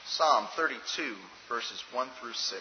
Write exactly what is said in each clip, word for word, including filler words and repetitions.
Psalm thirty-two, verses one through six.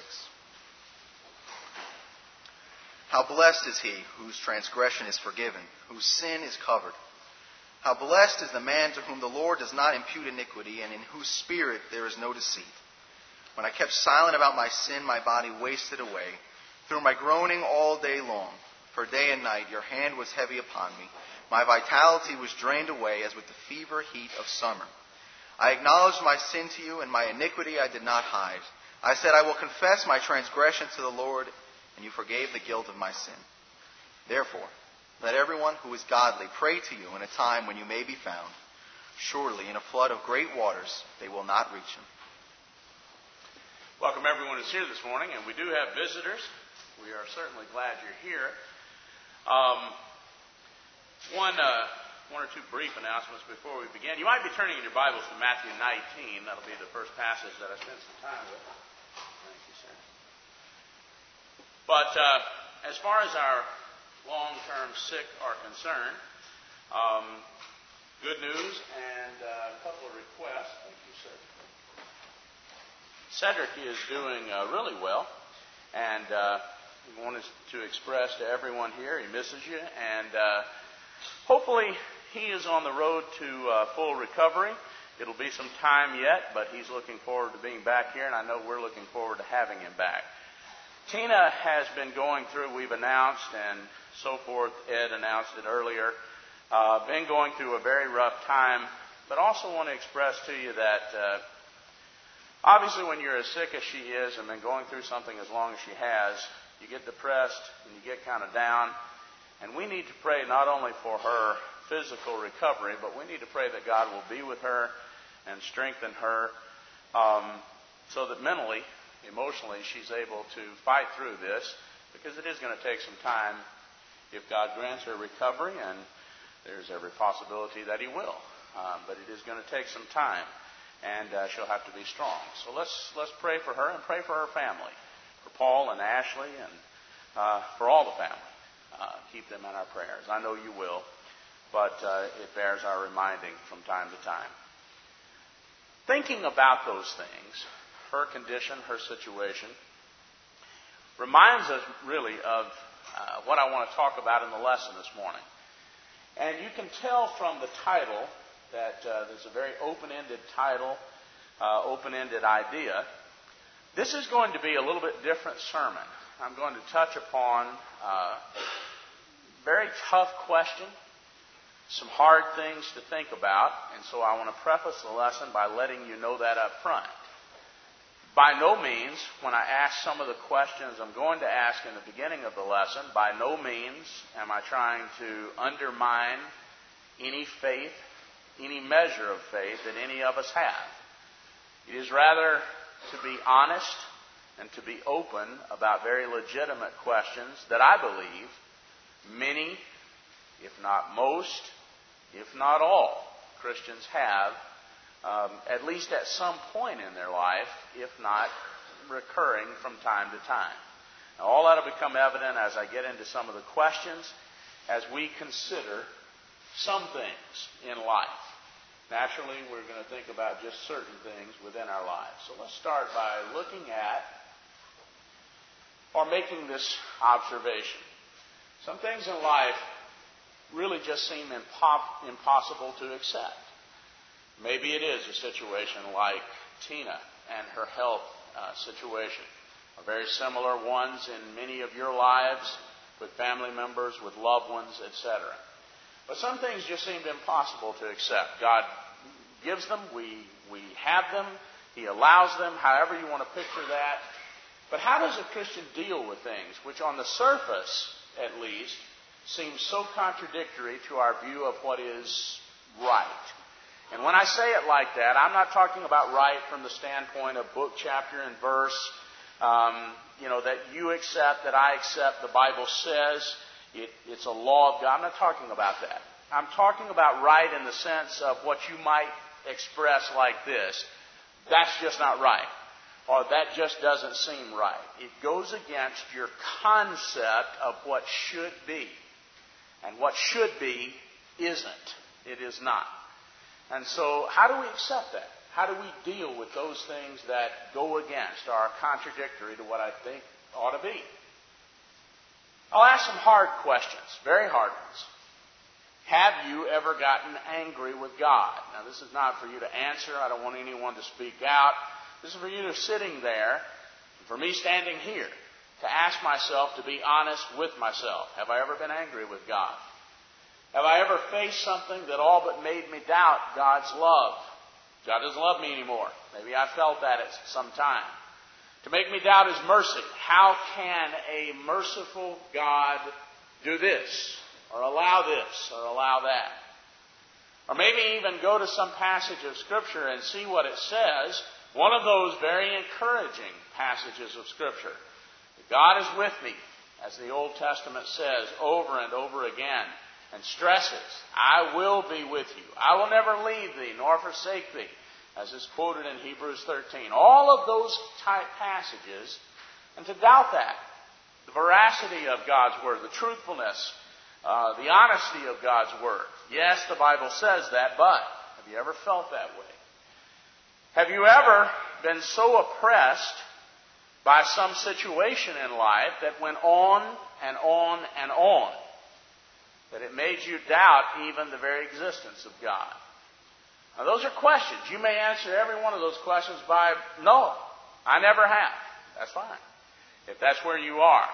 How blessed is he whose transgression is forgiven, whose sin is covered. How blessed is the man to whom the Lord does not impute iniquity, and in whose spirit there is no deceit. When I kept silent about my sin, my body wasted away through my groaning all day long. For day and night your hand was heavy upon me. My vitality was drained away as with the fever heat of summer. I acknowledged my sin to you, and my iniquity I did not hide. I said, I will confess my transgression to the Lord, and you forgave the guilt of my sin. Therefore, let everyone who is godly pray to you in a time when you may be found. Surely in a flood of great waters they will not reach him. Welcome everyone who's here this morning, and we do have visitors. We are certainly glad you're here. Um, one, uh, one or two brief announcements before we begin. You might be turning in your Bibles to Matthew nineteen. That'll be the first passage that I spend some time with. Thank you, sir. But uh, as far as our long-term sick are concerned, um, good news and uh, a couple of requests. Thank you, sir. Cedric is doing uh, really well, and uh, we wanted to express to everyone here he misses you, and uh, hopefully he is on the road to uh, full recovery. It'll be some time yet, but he's looking forward to being back here, and I know we're looking forward to having him back. Tina has been going through, we've announced, and so forth, Ed announced it earlier, uh, been going through a very rough time, but also want to express to you that uh, obviously when you're as sick as she is and been going through something as long as she has, you get depressed and you get kind of down, and we need to pray not only for her physical recovery, but we need to pray that God will be with her and strengthen her um, so that mentally, emotionally, she's able to fight through this, because it is going to take some time if God grants her recovery, and there's every possibility that he will. Um, but it is going to take some time, and uh, she'll have to be strong. So let's let's pray for her and pray for her family, for Paul and Ashley, and uh, for all the family. Uh, keep them in our prayers. I know you will, but uh, it bears our reminding from time to time. Thinking about those things, her condition, her situation, reminds us really of uh, what I want to talk about in the lesson this morning. And you can tell from the title that uh, there's a very open-ended title, uh, open-ended idea. This is going to be a little bit different sermon. I'm going to touch upon a uh, very tough question, some hard things to think about, and so I want to preface the lesson by letting you know that up front. By no means, when I ask some of the questions I'm going to ask in the beginning of the lesson, by no means am I trying to undermine any faith, any measure of faith that any of us have. It is rather to be honest and to be open about very legitimate questions that I believe many, if not most, if not all, Christians have, um, at least at some point in their life, if not recurring from time to time. Now, all that will become evident as I get into some of the questions as we consider some things in life. Naturally, we're going to think about just certain things within our lives. So let's start by looking at or making this observation. Some things in life really just seem impo- impossible to accept. Maybe it is a situation like Tina and her health uh, situation, or very similar ones in many of your lives with family members, with loved ones, et cetera. But some things just seemed impossible to accept. God gives them, we we have them, He allows them, however you want to picture that. But how does a Christian deal with things which on the surface, at least, seem so contradictory to our view of what is right? And when I say it like that, I'm not talking about right from the standpoint of book, chapter, and verse, um, you know, that you accept, that I accept, the Bible says, it, it's a law of God. I'm not talking about that. I'm talking about right in the sense of what you might express like this. That's just not right. Or that just doesn't seem right. It goes against your concept of what should be. And what should be isn't. It is not. And so how do we accept that? How do we deal with those things that go against, are contradictory to what I think ought to be? I'll ask some hard questions, very hard ones. Have you ever gotten angry with God? Now, this is not for you to answer. I don't want anyone to speak out. This is for you to sitting there, and for me standing here, to ask myself, to be honest with myself. Have I ever been angry with God? Have I ever faced something that all but made me doubt God's love? God doesn't love me anymore. Maybe I felt that at some time. To make me doubt His mercy. How can a merciful God do this? Or allow this? Or allow that? Or maybe even go to some passage of Scripture and see what it says. One of those very encouraging passages of Scripture. God is with me, as the Old Testament says over and over again. And stresses, I will be with you. I will never leave thee nor forsake thee, as is quoted in Hebrews thirteen. All of those type passages, and to doubt that, the veracity of God's Word, the truthfulness, uh, the honesty of God's Word. Yes, the Bible says that, but have you ever felt that way? Have you ever been so oppressed by some situation in life that went on and on and on, that it made you doubt even the very existence of God? Now, those are questions. You may answer every one of those questions by, no, I never have. That's fine, if that's where you are.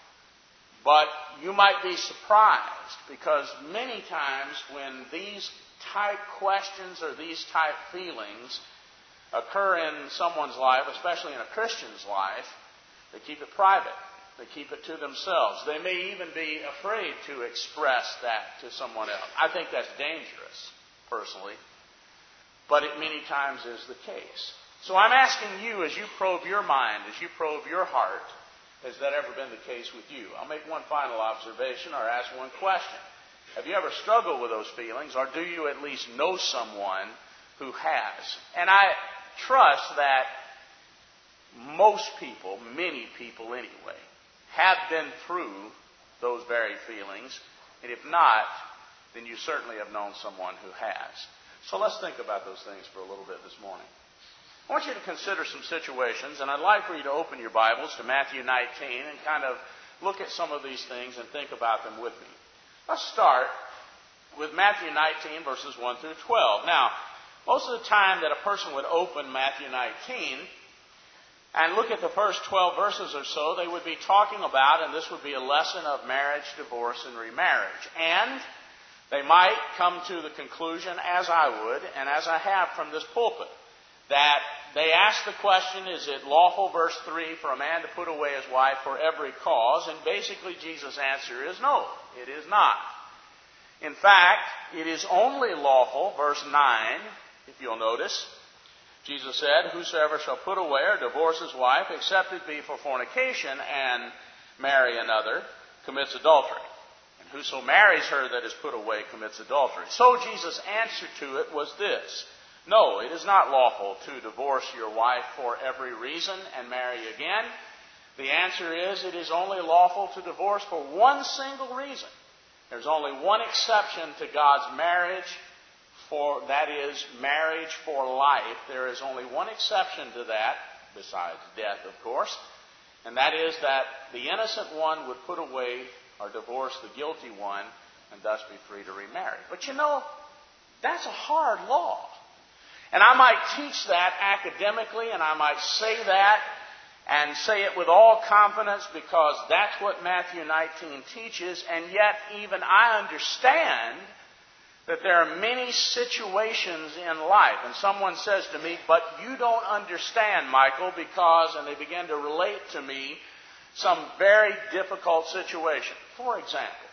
But you might be surprised, because many times when these type questions or these type feelings occur in someone's life, especially in a Christian's life, they keep it private. They keep it to themselves. They may even be afraid to express that to someone else. I think that's dangerous, personally. But it many times is the case. So I'm asking you, as you probe your mind, as you probe your heart, has that ever been the case with you? I'll make one final observation or ask one question. Have you ever struggled with those feelings, or do you at least know someone who has? And I trust that most people, many people anyway, have been through those very feelings. And if not, then you certainly have known someone who has. So let's think about those things for a little bit this morning. I want you to consider some situations, and I'd like for you to open your Bibles to Matthew nineteen and kind of look at some of these things and think about them with me. Let's start with Matthew nineteen, verses one through twelve. Now, most of the time that a person would open Matthew nineteen and look at the first twelve verses or so, they would be talking about, and this would be a lesson of marriage, divorce, and remarriage. And they might come to the conclusion, as I would, and as I have from this pulpit, that they ask the question, is it lawful, verse three, for a man to put away his wife for every cause? And basically Jesus' answer is no, it is not. In fact, it is only lawful, verse nine, if you'll notice, Jesus said, whosoever shall put away or divorce his wife, except it be for fornication, and marry another, commits adultery. And whoso marries her that is put away commits adultery. So Jesus' answer to it was this: no, it is not lawful to divorce your wife for every reason and marry again. The answer is, it is only lawful to divorce for one single reason. There's only one exception to God's marriage, for that is marriage for life. There is only one exception to that, besides death, of course, and that is that the innocent one would put away or divorce the guilty one and thus be free to remarry. But you know, that's a hard law. And I might teach that academically, and I might say that and say it with all confidence because that's what Matthew nineteen teaches, and yet even I understand that there are many situations in life. And someone says to me, but you don't understand, Michael, because, and they begin to relate to me some very difficult situation. For example,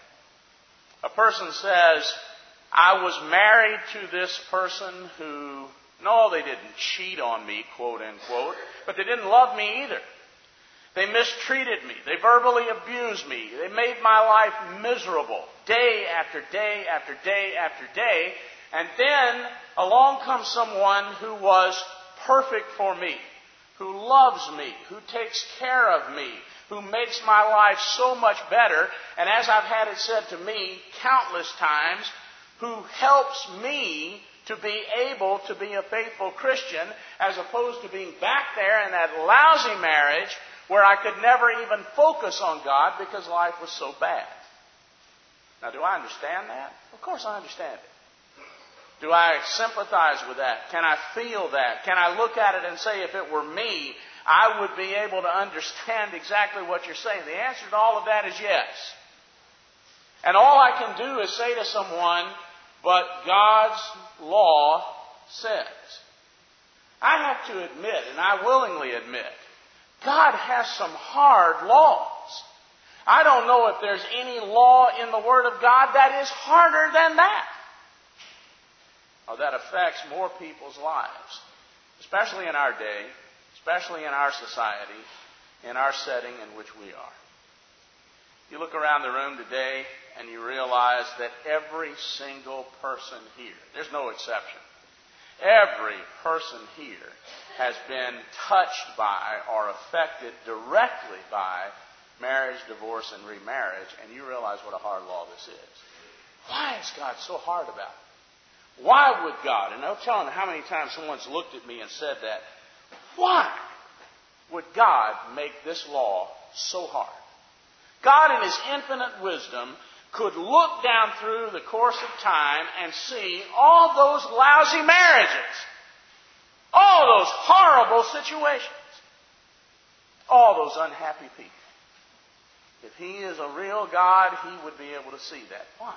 a person says, I was married to this person who, no, they didn't cheat on me, quote unquote, but they didn't love me either. They mistreated me. They verbally abused me. They made my life miserable day after day after day after day. And then along comes someone who was perfect for me, who loves me, who takes care of me, who makes my life so much better. And as I've had it said to me countless times, who helps me to be able to be a faithful Christian, as opposed to being back there in that lousy marriage where I could never even focus on God because life was so bad. Now, do I understand that? Of course I understand it. Do I sympathize with that? Can I feel that? Can I look at it and say, if it were me, I would be able to understand exactly what you're saying? The answer to all of that is yes. And all I can do is say to someone, but God's law says. I have to admit, and I willingly admit, God has some hard laws. I don't know if there's any law in the Word of God that is harder than that, or that affects more people's lives, especially in our day, especially in our society, in our setting in which we are. You look around the room today and you realize that every single person here, there's no exception, every person here has been touched by or affected directly by marriage, divorce, and remarriage, and you realize what a hard law this is. Why is God so hard about it? Why would God, and I'm telling you how many times someone's looked at me and said that, why would God make this law so hard? God in His infinite wisdom could look down through the course of time and see all those lousy marriages, all those horrible situations, all those unhappy people. If He is a real God, He would be able to see that. Why?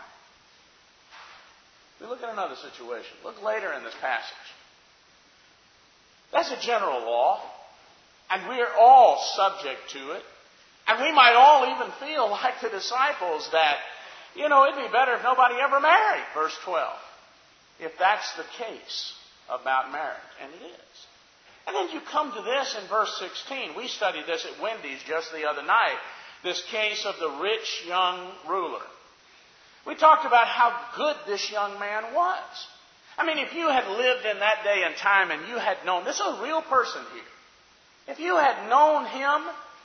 We look at another situation. Look later in this passage. That's a general law, and we are all subject to it. And we might all even feel like the disciples that, you know, it'd be better if nobody ever married, verse twelve. If that's the case about marriage, and it is. And then you come to this in verse sixteen. We studied this at Wendy's just the other night. This case of the rich young ruler. We talked about how good this young man was. I mean, if you had lived in that day and time and you had known, this is a real person here. If you had known him,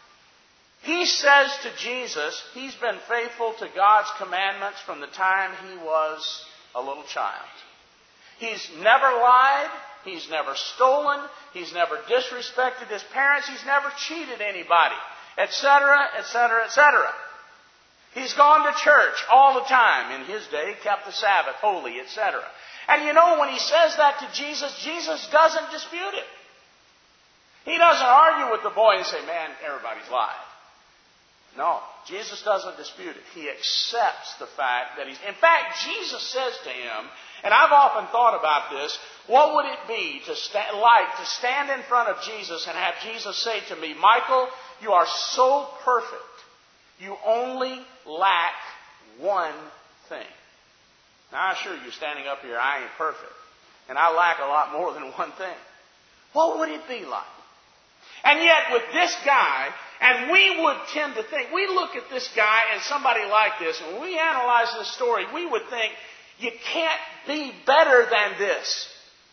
he says to Jesus, he's been faithful to God's commandments from the time he was a little child. He's never lied. He's never stolen. He's never disrespected his parents. He's never cheated anybody, et cetera, et cetera, et cetera. He's gone to church all the time. In his day, kept the Sabbath holy, et cetera. And you know, when he says that to Jesus, Jesus doesn't dispute it. He doesn't argue with the boy and say, man, everybody's lied. No, Jesus doesn't dispute it. He accepts the fact that he's... In fact, Jesus says to him, and I've often thought about this, what would it be to sta- like to stand in front of Jesus and have Jesus say to me, Michael, you are so perfect. You only lack one thing. Now, I assure you, standing up here, I ain't perfect. And I lack a lot more than one thing. What would it be like? And yet, with this guy, and we would tend to think, we look at this guy and somebody like this, and when we analyze this story, we would think, you can't be better than this.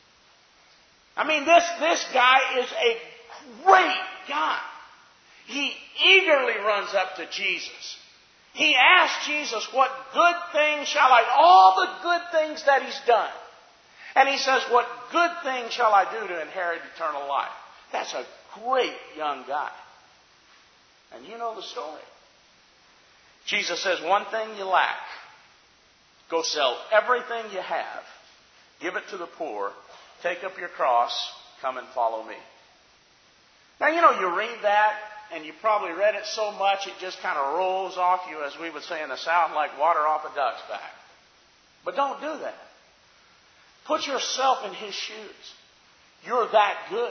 I mean, this, this guy is a great guy. He eagerly runs up to Jesus. He asks Jesus, what good things shall I, all the good things that he's done. And he says, what good things shall I do to inherit eternal life? That's a great young guy. And you know the story. Jesus says, one thing you lack. Go sell everything you have. Give it to the poor. Take up your cross. Come and follow me. Now, you know, you read that, and you probably read it so much it just kind of rolls off you, as we would say in the South, like water off a duck's back. But don't do that. Put yourself in his shoes. You're that good.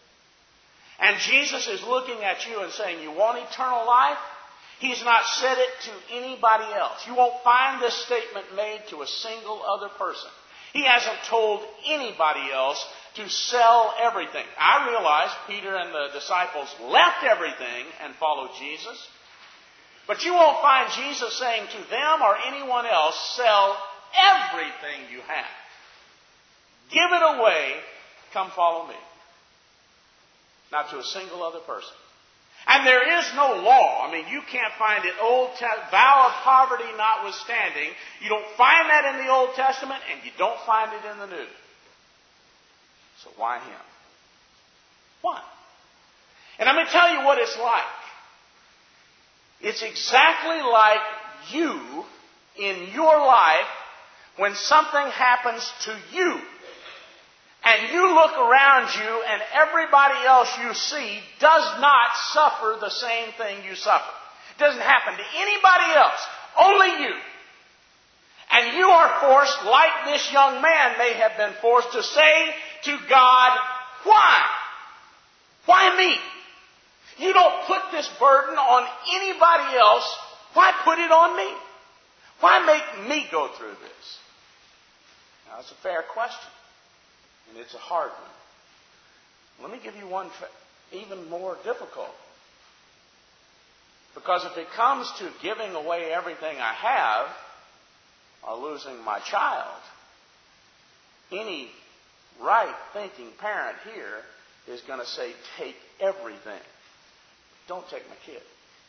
And Jesus is looking at you and saying, you want eternal life? He's not said it to anybody else. You won't find this statement made to a single other person. He hasn't told anybody else to sell everything. I realize Peter and the disciples left everything and followed Jesus. But you won't find Jesus saying to them or anyone else, sell everything you have. Give it away. Come follow me. Not to a single other person. And there is no law. I mean, you can't find it. Old Testament, vow of poverty notwithstanding, you don't find that in the Old Testament, and you don't find it in the New. So why him? Why? And I'm going to tell you what it's like. It's exactly like you in your life when something happens to you. And you look around you and everybody else you see does not suffer the same thing you suffer. It doesn't happen to anybody else, only you. And you are forced, like this young man may have been forced, to say to God, why? Why me? You don't put this burden on anybody else. Why put it on me? Why make me go through this? Now, that's a fair question. And it's a hard one. Let me give you one even more difficult. Because if it comes to giving away everything I have or losing my child, any right-thinking parent here is going to say, take everything. Don't take my kid.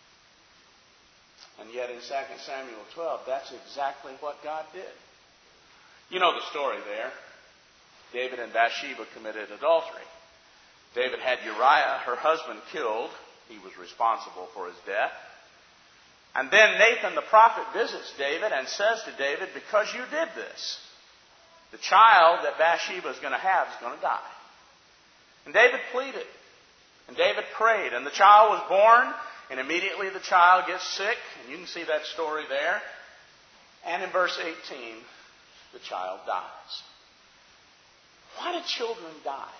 And yet in Second Samuel twelve, that's exactly what God did. You know the story there. David and Bathsheba committed adultery. David had Uriah, her husband, killed. He was responsible for his death. And then Nathan the prophet visits David and says to David, because you did this, the child that Bathsheba is going to have is going to die. And David pleaded. And David prayed. And the child was born. And immediately the child gets sick. And you can see that story there. And in verse eighteen, the child dies. Why do children die?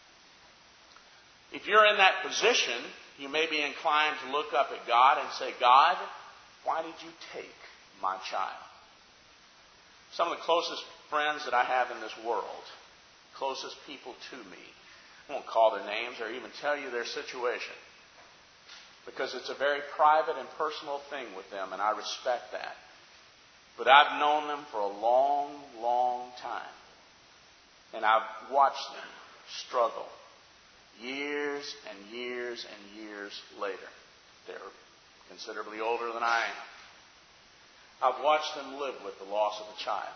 If you're in that position, you may be inclined to look up at God and say, God, why did you take my child? Some of the closest friends that I have in this world, closest people to me, I won't call their names or even tell you their situation, because it's a very private and personal thing with them, and I respect that. But I've known them for a long, long time. And I've watched them struggle years and years and years later. They're considerably older than I am. I've watched them live with the loss of a child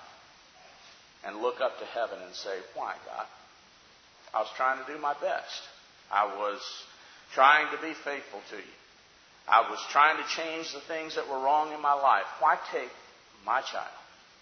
and look up to heaven and say, why, God? I was trying to do my best. I was trying to be faithful to you. I was trying to change the things that were wrong in my life. Why take my child?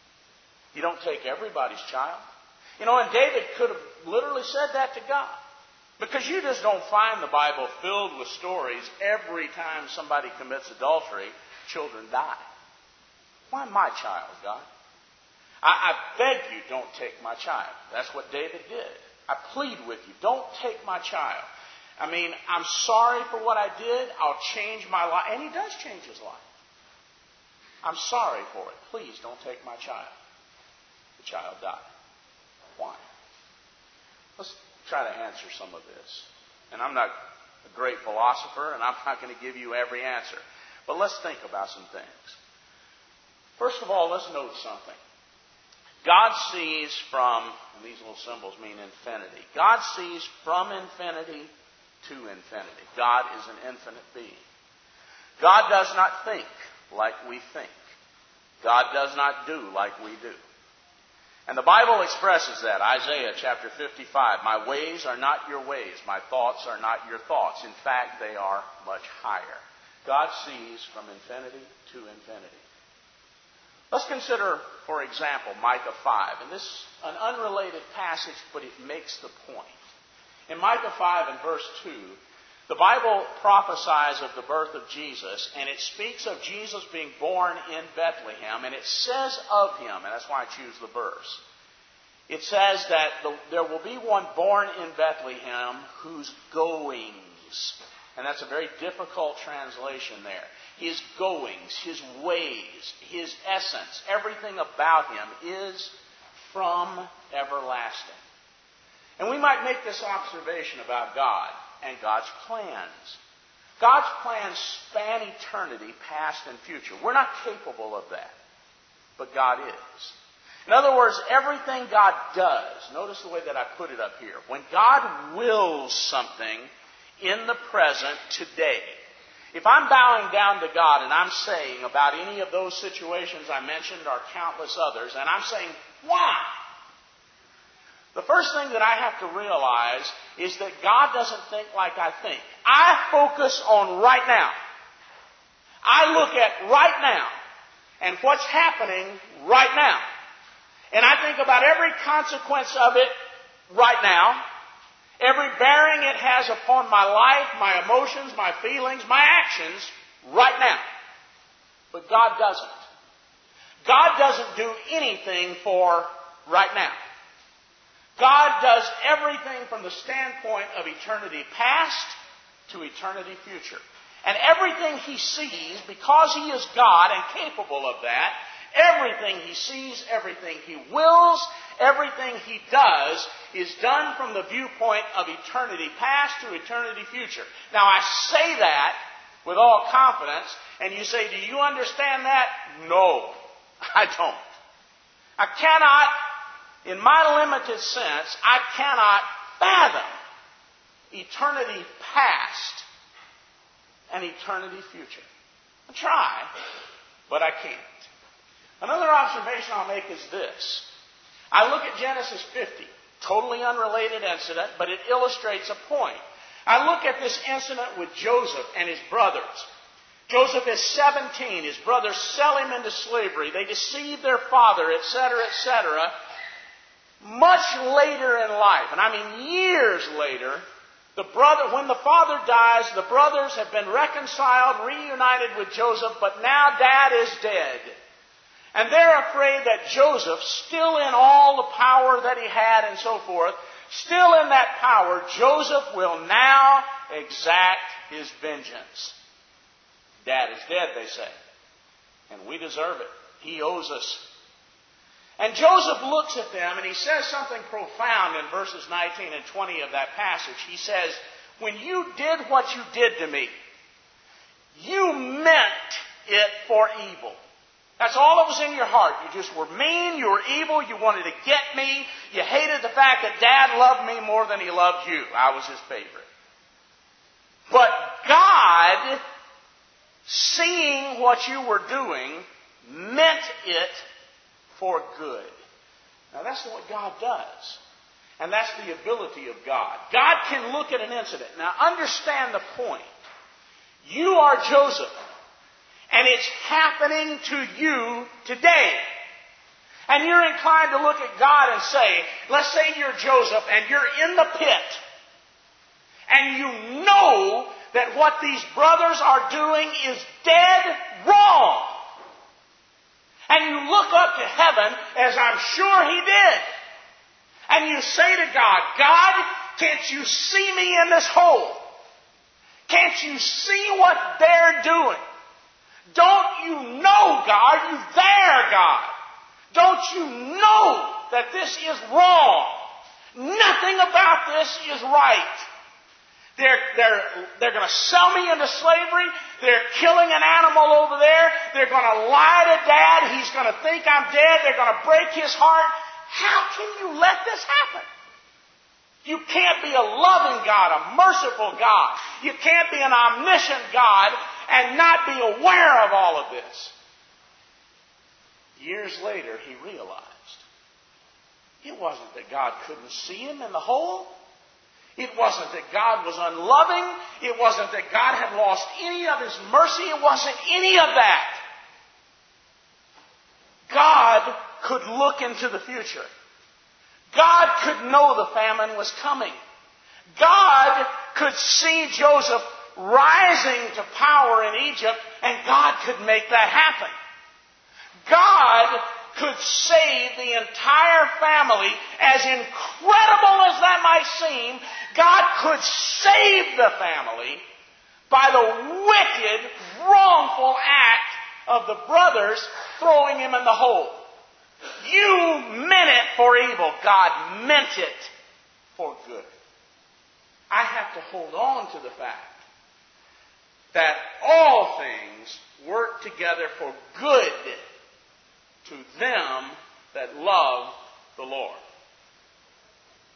You don't take everybody's child. You know, and David could have literally said that to God. Because you just don't find the Bible filled with stories every time somebody commits adultery, children die. Why my child, God? I, I beg you, don't take my child. That's what David did. I plead with you, don't take my child. I mean, I'm sorry for what I did. I'll change my life. And he does change his life. I'm sorry for it. Please don't take my child. The child died. Why? Let's try to answer some of this. And I'm not a great philosopher, and I'm not going to give you every answer. But let's think about some things. First of all, let's note something. God sees from, and these little symbols mean infinity. God sees from infinity to infinity. God is an infinite being. God does not think like we think. God does not do like we do. And the Bible expresses that. Isaiah chapter fifty-five. My ways are not your ways. My thoughts are not your thoughts. In fact, they are much higher. God sees from infinity to infinity. Let's consider, for example, Micah five. And this is an unrelated passage, but it makes the point. In Micah five and verse two, the Bible prophesies of the birth of Jesus, and it speaks of Jesus being born in Bethlehem, and it says of him, and that's why I choose the verse, it says that the, there will be one born in Bethlehem whose goings, and that's a very difficult translation there, his goings, his ways, his essence, everything about him is from everlasting. And we might make this observation about God and God's plans. God's plans span eternity, past and future. We're not capable of that, but God is. In other words, everything God does, notice the way that I put it up here. When God wills something in the present, today, If I'm bowing down to God and I'm saying about any of those situations I mentioned or countless others, and I'm saying, why? The first thing that I have to realize is that God doesn't think like I think. I focus on right now. I look at right now and what's happening right now. And I think about every consequence of it right now. Every bearing it has upon my life, my emotions, my feelings, my actions, right now. But God doesn't. God doesn't do anything for right now. God does everything from the standpoint of eternity past to eternity future. And everything He sees, because He is God and capable of that, everything He sees, everything He wills, everything He does is done from the viewpoint of eternity past to eternity future. Now, I say that with all confidence, and you say, do you understand that? No, I don't. I cannot, in my limited sense, I cannot fathom eternity past and eternity future. I try, but I can't. Another observation I'll make is this. I look at Genesis fifty, totally unrelated incident, but it illustrates a point. I look at this incident with Joseph and his brothers. Joseph is seventeen. His brothers sell him into slavery. They deceive their father, et cetera, et cetera. Much later in life, and I mean years later, the brother, when the father dies, the brothers have been reconciled, reunited with Joseph, but now Dad is dead. And they're afraid that Joseph, still in all the power that he had and so forth, still in that power, Joseph will now exact his vengeance. Dad is dead, they say. And we deserve it. He owes us. And Joseph looks at them and he says something profound in verses nineteen and twenty of that passage. He says, when you did what you did to me, you meant it for evil. That's all that was in your heart. You just were mean, you were evil, you wanted to get me. You hated the fact that Dad loved me more than he loved you. I was his favorite. But God, seeing what you were doing, meant it for good. Now that's what God does. And that's the ability of God. God can look at an incident. Now understand the point. You are Joseph. And it's happening to you today. And you're inclined to look at God and say, let's say you're Joseph and you're in the pit. And you know that what these brothers are doing is dead wrong. And you look up to heaven, as I'm sure he did. And you say to God, God, can't you see me in this hole? Can't you see what they're doing? Don't you know, God? Are you there, God? Don't you know that this is wrong? Nothing about this is right. They're, they're, they're going to sell me into slavery. They're killing an animal over there. They're going to lie to Dad. He's going to think I'm dead. They're going to break his heart. How can you let this happen? You can't be a loving God, a merciful God. You can't be an omniscient God and not be aware of all of this. Years later, he realized it wasn't that God couldn't see him in the hole. It wasn't that God was unloving. It wasn't that God had lost any of his mercy. It wasn't any of that. God could look into the future. God could know the famine was coming. God could see Joseph rising to power in Egypt, and God could make that happen. God could save the entire family. As incredible as that might seem, God could save the family by the wicked, wrongful act of the brothers throwing him in the hole. You meant it for evil. God meant it for good. I have to hold on to the fact that all things work together for good to them that love the Lord.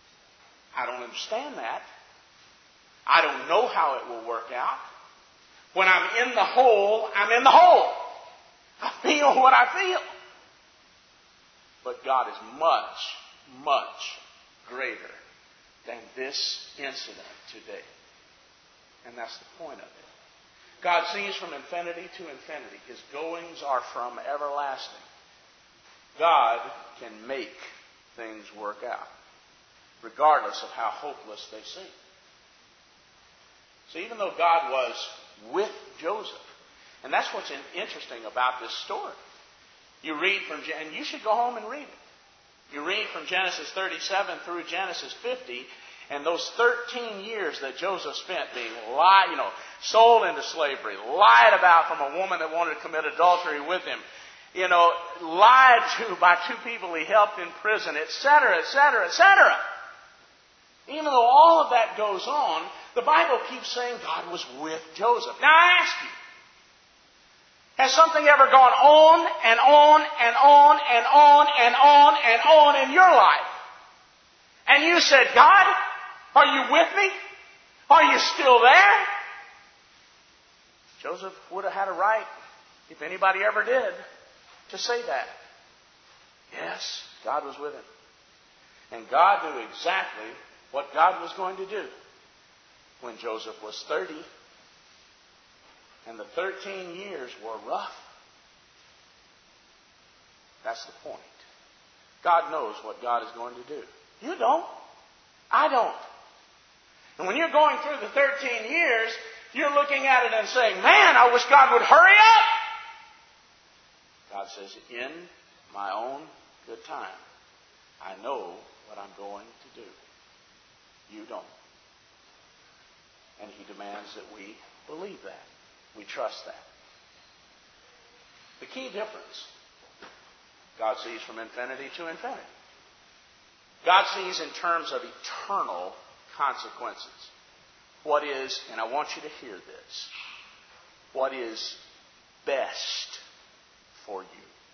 I don't understand that. I don't know how it will work out. When I'm in the hole, I'm in the hole. I feel what I feel. But God is much, much greater than this incident today. And that's the point of it. God sees from infinity to infinity. His goings are from everlasting. God can make things work out, regardless of how hopeless they seem. So even though God was with Joseph, and that's what's interesting about this story. You read from, and you should go home and read it. You read from Genesis thirty-seven through Genesis fifty, and those thirteen years that Joseph spent being lied, you know, sold into slavery, lied about from a woman that wanted to commit adultery with him, you know, lied to by two people he helped in prison, et cetera, et cetera, et cetera. Even though all of that goes on, the Bible keeps saying God was with Joseph. Now I ask you, has something ever gone on and on and on and on and on and on in your life? And you said, God, are you with me? Are you still there? Joseph would have had a right, if anybody ever did, to say that. Yes, God was with him. And God knew exactly what God was going to do when Joseph was thirty. And the thirteen years were rough. That's the point. God knows what God is going to do. You don't. I don't. And when you're going through the thirteen years, you're looking at it and saying, man, I wish God would hurry up. God says, in my own good time, I know what I'm going to do. You don't. And he demands that we believe that. We trust that. The key difference, God sees from infinity to infinity. God sees in terms of eternal consequences. What is, and I want you to hear this, what is best for you.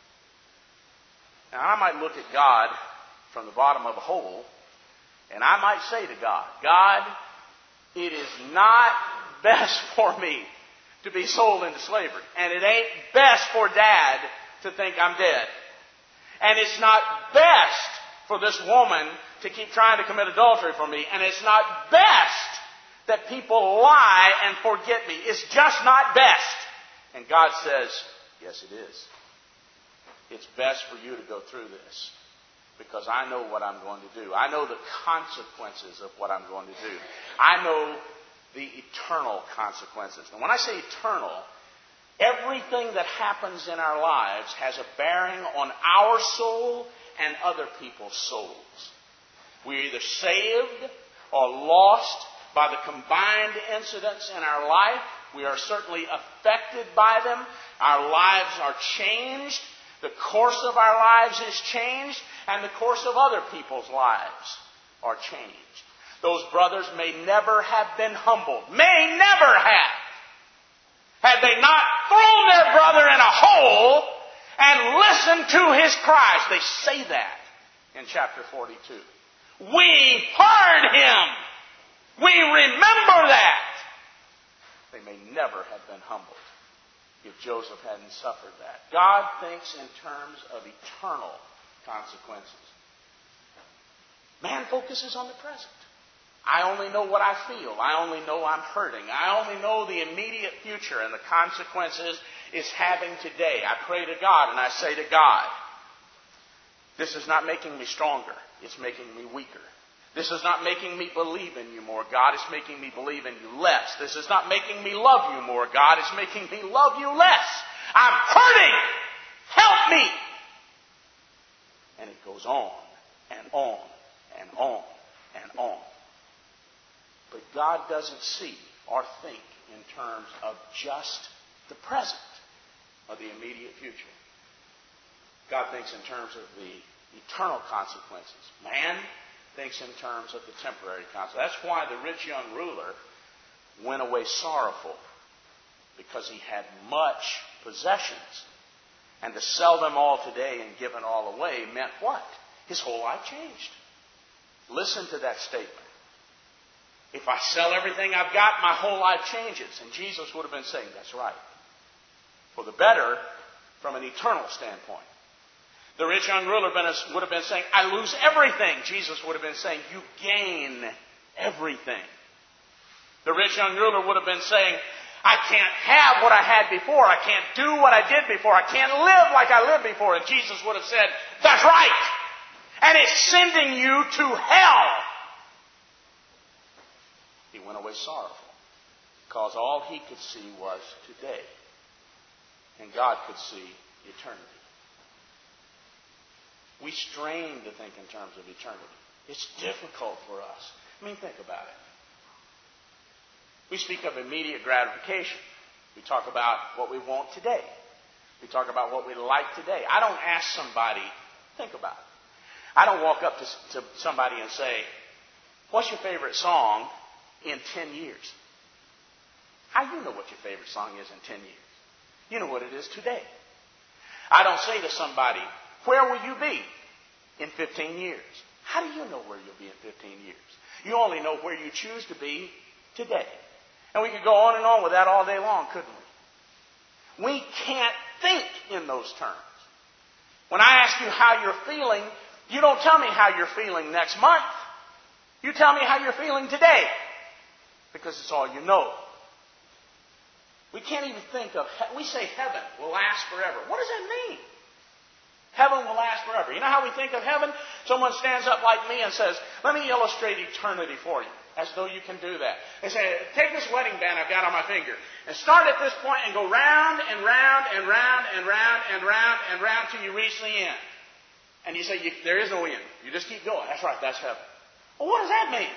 Now, I might look at God from the bottom of a hole, and I might say to God, God, it is not best for me to be sold into slavery. And it ain't best for Dad to think I'm dead. And it's not best for this woman to keep trying to commit adultery for me. And it's not best that people lie and forget me. It's just not best. And God says, yes, it is. It's best for you to go through this, because I know what I'm going to do. I know the consequences of what I'm going to do. I know the eternal consequences. And when I say eternal, everything that happens in our lives has a bearing on our soul and other people's souls. We're either saved or lost by the combined incidents in our life. We are certainly affected by them. Our lives are changed. The course of our lives is changed, and the course of other people's lives are changed. Those brothers may never have been humbled. May never have. Had they not thrown their brother in a hole and listened to his cries. They say that in chapter forty-two. We heard him. We remember that. They may never have been humbled if Joseph hadn't suffered that. God thinks in terms of eternal consequences. Man focuses on the present. I only know what I feel. I only know I'm hurting. I only know the immediate future and the consequences it's having today. I pray to God and I say to God, this is not making me stronger. It's making me weaker. This is not making me believe in you more, God. It's making me believe in you less. This is not making me love you more, God. It's making me love you less. I'm hurting. Help me. And it goes on and on and on and on. But God doesn't see or think in terms of just the present or the immediate future. God thinks in terms of the eternal consequences. Man thinks in terms of the temporary consequences. That's why the rich young ruler went away sorrowful, because he had much possessions. And to sell them all today and give it all away meant what? His whole life changed. Listen to that statement. If I sell everything I've got, my whole life changes. And Jesus would have been saying, that's right. For the better from an eternal standpoint. The rich young ruler would have been saying, I lose everything. Jesus would have been saying, you gain everything. The rich young ruler would have been saying, I can't have what I had before. I can't do what I did before. I can't live like I lived before. And Jesus would have said, that's right. And it's sending you to hell. He went away sorrowful because all he could see was today. And God could see eternity. We strain to think in terms of eternity. It's difficult for us. I mean, think about it. We speak of immediate gratification. We talk about what we want today. We talk about what we like today. I don't ask somebody, think about it. I don't walk up to, to somebody and say, what's your favorite song in ten years? How do you know what your favorite song is in ten years? You know what it is today. I don't say to somebody, where will you be in fifteen years? How do you know where you'll be in fifteen years? You only know where you choose to be today. And we could go on and on with that all day long, couldn't we? We can't think in those terms. When I ask you how you're feeling, you don't tell me how you're feeling next month. You tell me how you're feeling today. Because it's all you know. We can't even think of, we say heaven will last forever. What does that mean? Heaven will last forever. You know how we think of heaven? Someone stands up like me and says, let me illustrate eternity for you. As though you can do that. They say, take this wedding band I've got on my finger and start at this point and go round and round and round and round and round and round till you reach the end. And you say, you, there is no end. You just keep going. That's right, that's heaven. Well, what does that mean?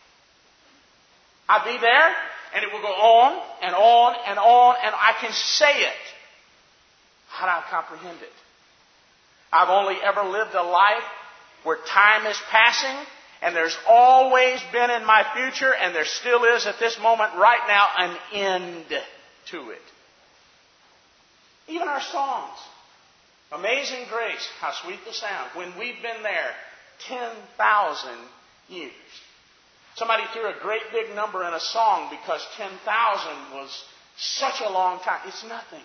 I'll be there and it will go on and on and on and I can say it. How do I comprehend it? I've only ever lived a life where time is passing and there's always been in my future and there still is at this moment right now an end to it. Even our songs. Amazing Grace, how sweet the sound. When we've been there ten thousand years. Somebody threw a great big number in a song because ten thousand was such a long time. It's nothing.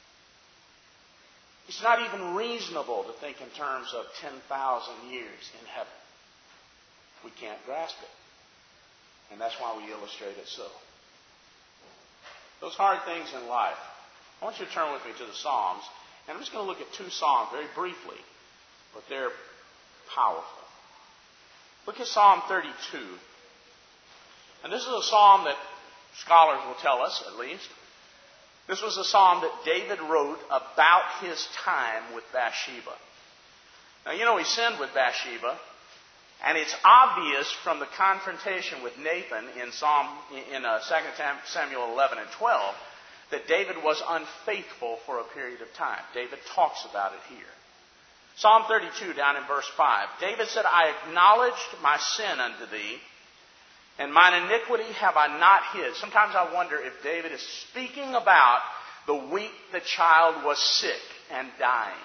It's not even reasonable to think in terms of ten thousand years in heaven. We can't grasp it. And that's why we illustrate it so. Those hard things in life. I want you to turn with me to the Psalms. And I'm just going to look at two Psalms very briefly. But they're powerful. Look at Psalm thirty-two. And this is a psalm that scholars will tell us, at least. This was a psalm that David wrote about his time with Bathsheba. Now, you know he sinned with Bathsheba. And it's obvious from the confrontation with Nathan in Psalm in uh, Second Samuel eleven and twelve that David was unfaithful for a period of time. David talks about it here. Psalm thirty-two, down in verse five. David said, I acknowledged my sin unto thee, and mine iniquity have I not hid. Sometimes I wonder if David is speaking about the week the child was sick and dying.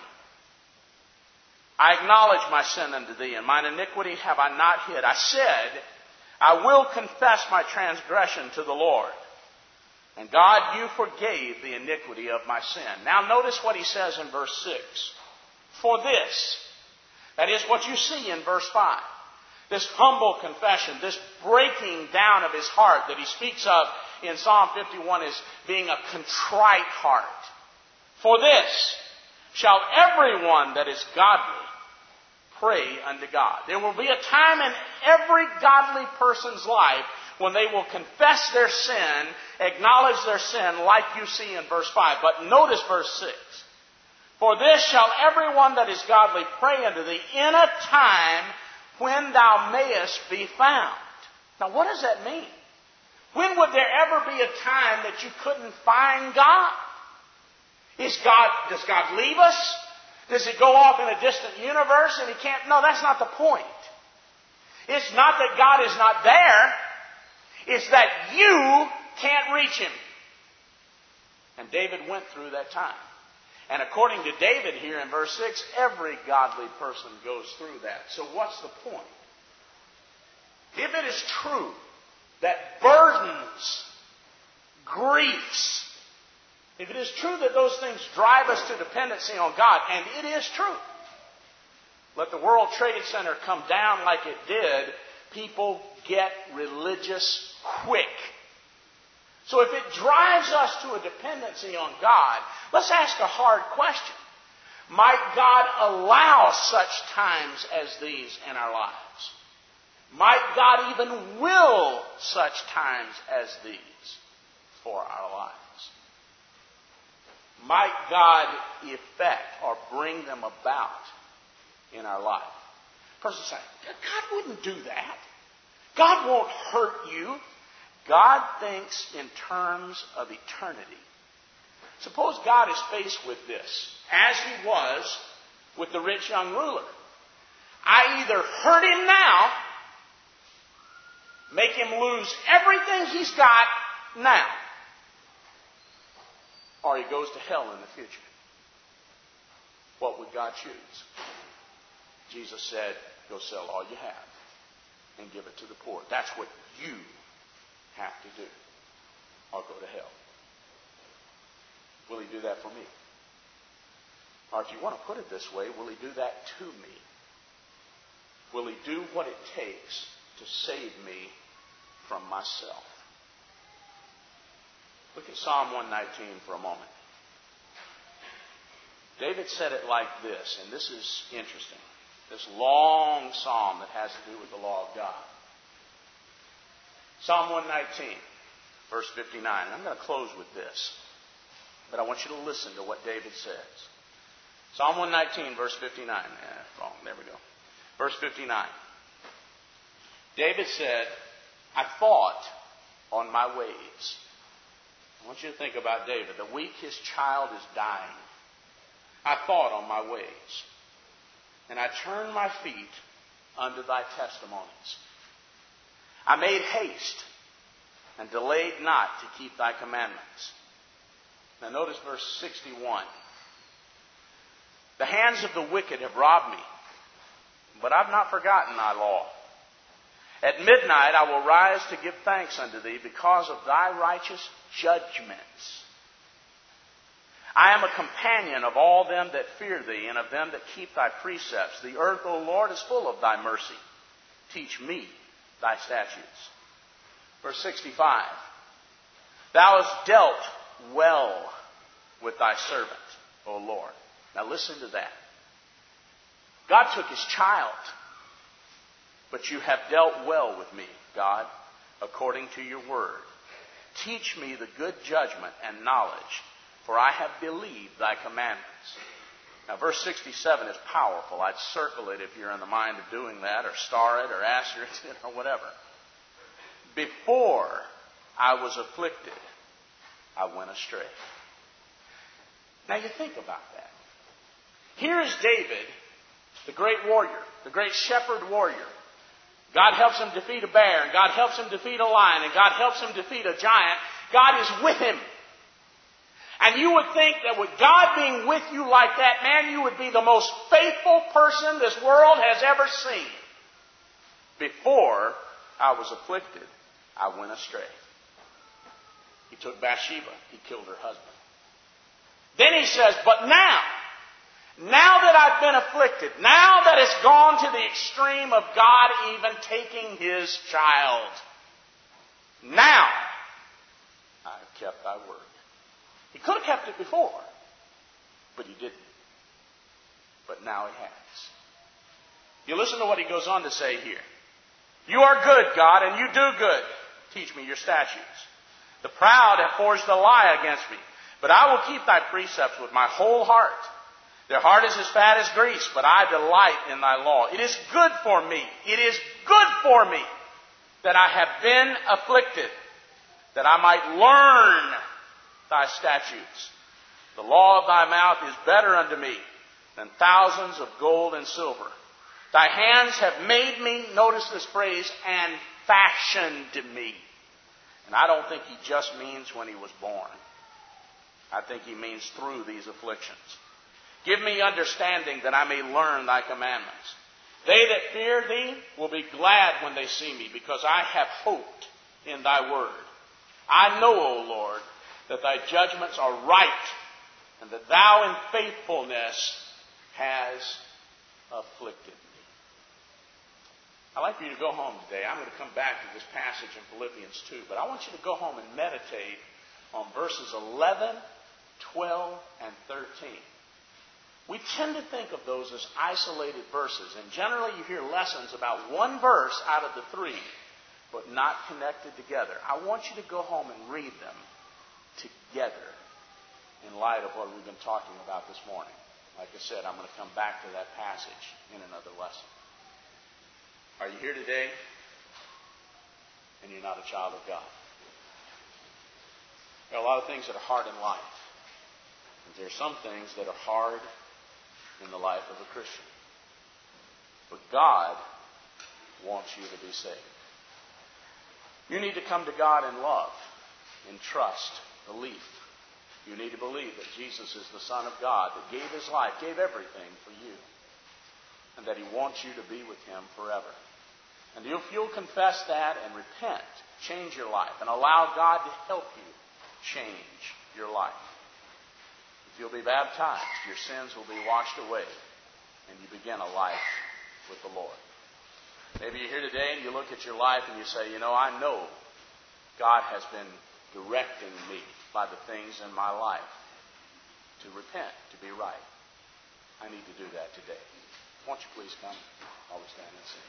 I acknowledge my sin unto thee, and mine iniquity have I not hid. I said, I will confess my transgression to the Lord. And God, you forgave the iniquity of my sin. Now notice what he says in verse six. For this, that is what you see in verse five. This humble confession, this breaking down of his heart that he speaks of in Psalm fifty-one as being a contrite heart. For this shall everyone that is godly pray unto God. There will be a time in every godly person's life when they will confess their sin, acknowledge their sin like you see in verse five. But notice verse six. For this shall everyone that is godly pray unto thee in a time when thou mayest be found. Now what does that mean? When would there ever be a time that you couldn't find God? Is God, does God leave us? Does he go off in a distant universe and he can't? No, that's not the point. It's not that God is not there. It's that you can't reach him. And David went through that time. And according to David here in verse six, every godly person goes through that. So what's the point? If it is true that burdens, griefs, if it is true that those things drive us to dependency on God, and it is true, let the World Trade Center come down like it did, people get religious quick. So if it drives us to a dependency on God, let's ask a hard question. Might God allow such times as these in our lives? Might God even will such times as these for our lives? Might God effect or bring them about in our life? Person saying, God wouldn't do that. God won't hurt you. God thinks in terms of eternity. Suppose God is faced with this, as he was with the rich young ruler. I either hurt him now, make him lose everything he's got now, or he goes to hell in the future. What would God choose? Jesus said, go sell all you have and give it to the poor. That's what you have to do, or go to hell. Will he do that for me? Or if you want to put it this way, will he do that to me? Will he do what it takes to save me from myself? Look at Psalm one nineteen for a moment. David said it like this, and this is interesting. This long psalm that has to do with the law of God. Psalm one nineteen, verse fifty-nine. I'm going to close with this, but I want you to listen to what David says. Psalm one nineteen, verse fifty-nine. Eh, wrong. There we go. Verse fifty-nine. David said, I thought on my ways. I want you to think about David. The week his child is dying. I thought on my ways, and I turned my feet unto thy testimonies. I made haste and delayed not to keep thy commandments. Now notice verse sixty-one. The hands of the wicked have robbed me, but I've not forgotten thy law. At midnight I will rise to give thanks unto thee because of thy righteous judgments. I am a companion of all them that fear thee, and of them that keep thy precepts. The earth, O Lord, is full of thy mercy. Teach me thy statutes. Verse sixty-five. Thou hast dealt well with thy servant, O Lord. Now listen to that. God took his child, but you have dealt well with me, God, according to your word. Teach me the good judgment and knowledge, for I have believed thy commandments. Now, verse sixty-seven is powerful. I'd circle it if you're in the mind of doing that, or star it, or asterisk it, or whatever. Before I was afflicted, I went astray. Now, you think about that. Here is David, the great warrior, the great shepherd warrior. God helps him defeat a bear, and God helps him defeat a lion, and God helps him defeat a giant. God is with him. And you would think that with God being with you like that, man, you would be the most faithful person this world has ever seen. Before I was afflicted, I went astray. He took Bathsheba. He killed her husband. Then he says, but now, now that I've been afflicted, now that it's gone to the extreme of God even taking his child, now I've kept thy word. He could have kept it before, but he didn't. But now he has. You listen to what he goes on to say here. You are good, God, and you do good. Teach me your statutes. The proud have forged a lie against me, but I will keep thy precepts with my whole heart. Their heart is as fat as grease, but I delight in thy law. It is good for me. It is good for me that I have been afflicted, that I might learn thy statutes. The law of thy mouth is better unto me than thousands of gold and silver. Thy hands have made me, notice this phrase, and fashioned me. And I don't think he just means when he was born. I think he means through these afflictions. Give me understanding that I may learn thy commandments. They that fear thee will be glad when they see me, because I have hoped in thy word. I know, O Lord, that thy judgments are right, and that thou in faithfulness has afflicted me. I'd like for you to go home today. I'm going to come back to this passage in Philippians two, but I want you to go home and meditate on verses eleven, twelve, and thirteen. We tend to think of those as isolated verses, and generally you hear lessons about one verse out of the three, but not connected together. I want you to go home and read them together in light of what we've been talking about this morning. Like I said, I'm going to come back to that passage in another lesson. Are you here today and you're not a child of God? There are a lot of things that are hard in life. And there are some things that are hard in the life of a Christian. But God wants you to be saved. You need to come to God in love, in trust, belief. You need to believe that Jesus is the Son of God that gave His life, gave everything for you, and that He wants you to be with Him forever. And if you'll confess that and repent, change your life, and allow God to help you change your life. If you'll be baptized, your sins will be washed away, and you begin a life with the Lord. Maybe you're here today and you look at your life and you say, you know, I know God has been directing me by the things in my life to repent, to be right. I need to do that today. Won't you please come? Always stand and sing.